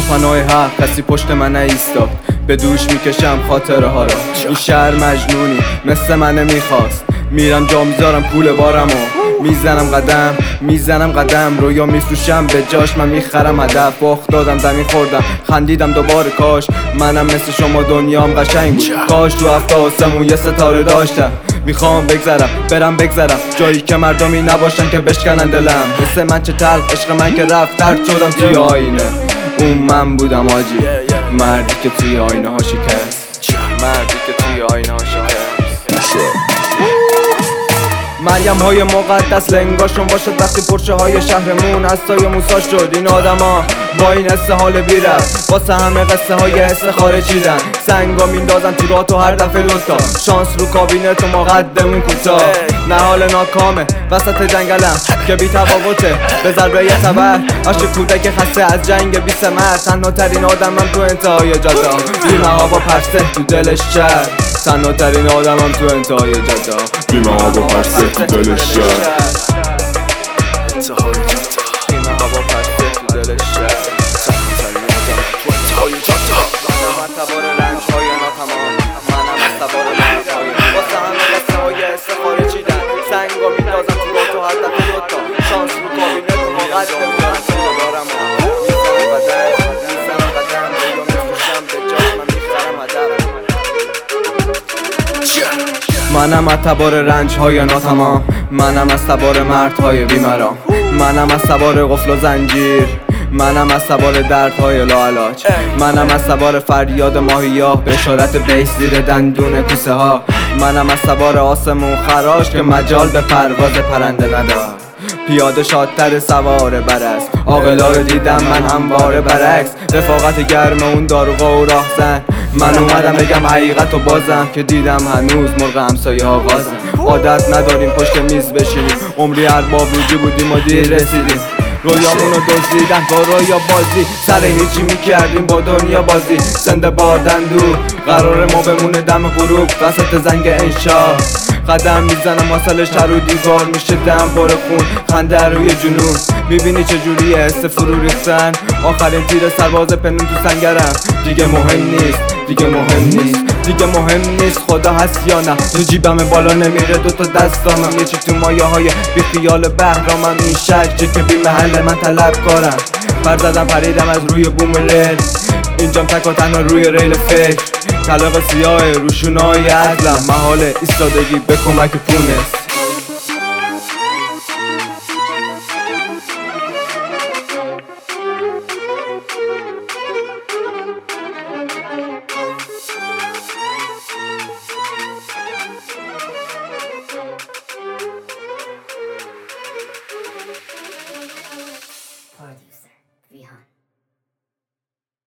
پناه حق کسی پشت من ایستاد، به دوش میکشم خاطره ها را. این شهر مجنونی مثل من میخواست، میرم جا میذارم پول بارمو، میزنم قدم رویا میفروشم به جاش، من میخرم هدف. باخت دادم زمین خوردم خندیدم دوباره، کاش منم مثل شما دنیام قشنگ بود، کاش تو هفته آسمون یه ستاره داشتم. میخوام بگذرم جایی که مردمی نباشن که بشکنن دلم، مثل من چه تلخ عشق من که رفت ترد شدم توی آینه. اون من بودم آجی، مردی که توی آینه ها شکست، مردی که توی آینه ها شکست. مریم های مقدس لنگاشون باشد وقتی پرچه های شهرمون از سایه موسا شد. این آدما با این حس حال بیرفت، واسه همه قصه های حس خارجی دن، سنگا میندازن تو راه تو هر دفعه دوتا، شانس رو کابینت و ما قدمون کوتاه. نه حال ناکامه وسط جنگلم که بی تفاوته، به ضربه یه تبر عاشق کودک خسته از جنگ بی ثمر، تنها ترین آدمم تو انتهای جاده، بیمه هوا پرسه تو دلش شهر، تنها ترین آدمم تو انتهای جاده، بیمه هوا پرسه تو دلش شهر، انتهای جاده، بیمه هوا پرسه تو دلش شهر، تنها ترین آدمم تو انتهای جاده. منم از تبار رنج‌های ناتمام، منم از تبار رنج‌های واسه همه قصه های حس خارجی دن، سنگا میندازم تو راه تو هر دفعه دوتا، شانس رو کابینت و ما قدمون کوتاه. دارم میزنم قدم رویا میفروشم به جاش، من میخرم هدف. منم از تبار رنج‌های ناتمام، منم از تبار مردهای بیمرام، منم از تبار قفل و زنجیر، منم از تبار دردهای لاعلاج، منم از تبار فریاد ماهیا به اشارت بیس زیر دندون کوسه ها، منم از تبار آسمون خراش که مجال به پرواز پرنده ندار. پیاده شادتر سوار برست، عاقلا رو دیدم من همواره برعکس، رفاقت گرم اون داروغا و راهزن. من اومدم بگم حقیقت و بازم که دیدم هنوز مرغ همسایه ها غازن. عادت نداریم پشت میز بشینیم، عمری ارباب روجی بودیم و دیر رسیدیم، رویامونو دزدیدن با رویا بازی، سر هیچی میکردیم با دنیا بازی، سند باردن دور قرار ما بمونه دم غروب وسط زنگ انشا. قدم میزنم واسه شهر و دیوار میشه دم پر خون، خنده روی جنون، میبینی چجوریه حس فرو ریختن، آخرین تیر سرباز پنون تو سنگرم. دیگه مهم نیست خدا هست یا نه، تو جیبم بالا نمیره دوتا دستامم، یه چی تو مایه های بی خیال بهرامم، این شک چه که بی محل من طلب کارم، پر زدم پریدم از روی بوم ریل، اینجام تک و تنها روی ریل فکر، کلاغ سیاه روشونای عدلم، محاله ایستادگی به کمک پونست.